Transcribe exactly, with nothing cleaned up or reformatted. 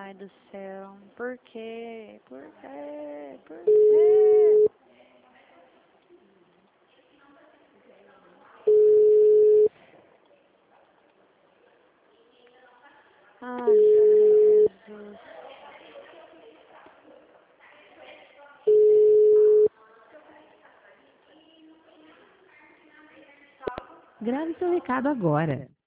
Pai do céu. Por quê? Por quê? Por quê? Ai, Jesus. Grave seu recado agora.